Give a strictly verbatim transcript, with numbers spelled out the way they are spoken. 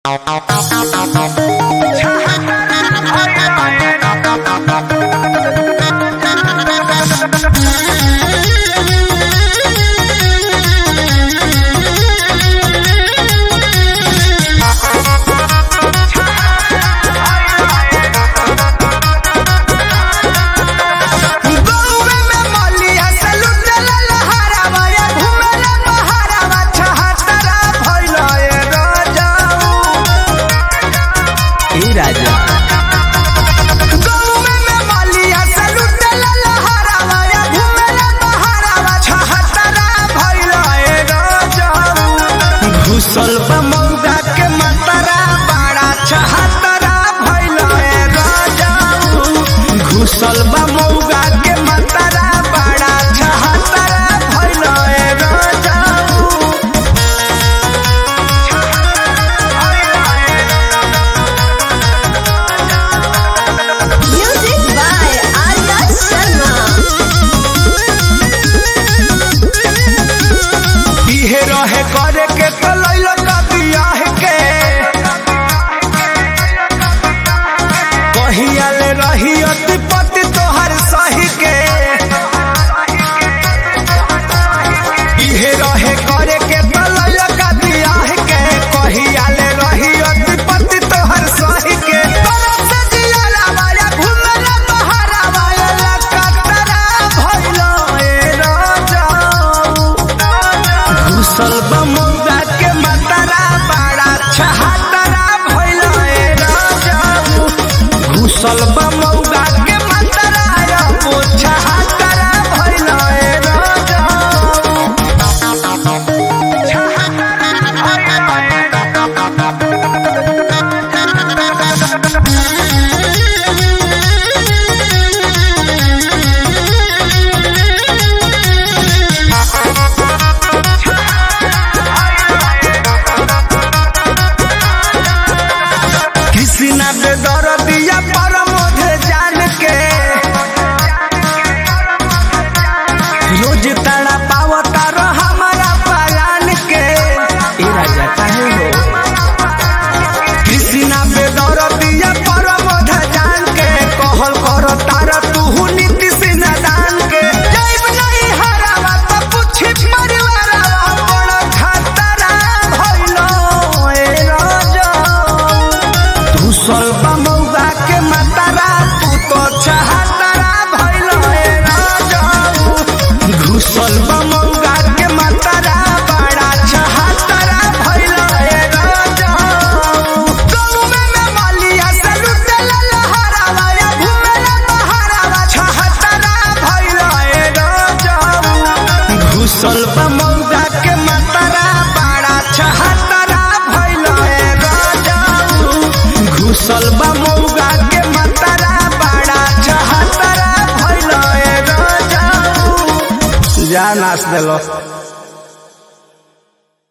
घुसल मौगा के मतरा बड़ा छहतरा भइल राजाऊ। घुसल मौगा के मतरा बड़ा छहतरा भइल राजाऊ। Music by Arya Sharma। इहे रहे करे के कलैल कबियाह के कहियाले रही अतिपति तोहर सही के। इहे रहे करे के कलैल कबियाह के कहियाले रही अतिपति तोहर सही के। तरस जियाला वाला घुमला बहारा वाला लकतरा भइल ए राजाऊ। घुसल मौगा के मतरा बड़ा छहतरा भइल राजाऊ। घुसल मौगा के मतरा वो छहतरा भइल राजाऊ। कृष्णा बेदरदिया परमोध जान के रोज ताड़ा पावता रह हमारा पालान के। ए राजा काहे हो कृष्णा बेदरदिया परमोध जान के कहल कर तारा तू नीति सिन्हा दान के। जैब नहीं हरावा तो पूछी परिवारवा बड़ा खतरा भइल ए राजाऊ। घुसल मौगा के मतरा तू तो छहतरा भइल राजाऊ। घुसल मौगा के मतरा बड़ा छहतरा भइल राजाऊ। गौमे में मालिया से लुटेला लहरावा या घुमेला बहारावा छहतरा भइल राजाऊ। घुसल मौगा के मतरा बड़ा छहतरा भइल राजाऊ। घुसल मौगा के मतरा बड़ा छहतरा भइल राजाऊ। जा नाच देलो।